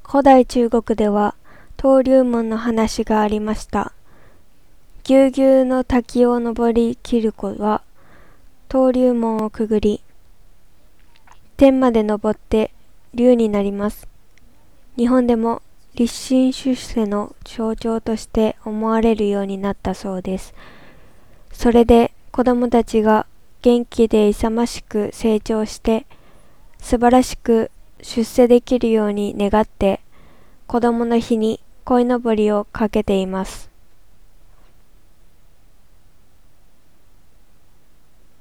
古代中国では登竜門の話がありました。ぎゅうぎゅうの滝を登りきる子は登竜門をくぐり、天まで登って竜になります。日本でも立身出世の象徴として思われるようになったそうです。それで子供たちが元気で勇ましく成長して素晴らしく出世できるように願って子供の日に鯉のぼりをかけています。